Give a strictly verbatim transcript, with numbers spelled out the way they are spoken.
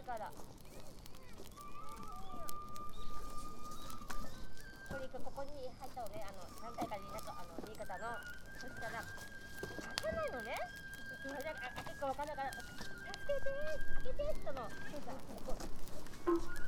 からこれここに入ったのね、あの何回かになんかあの新潟の、そしたら開かないのね。それで開けっか分からないから、助けて開けてって言ったの。そうさ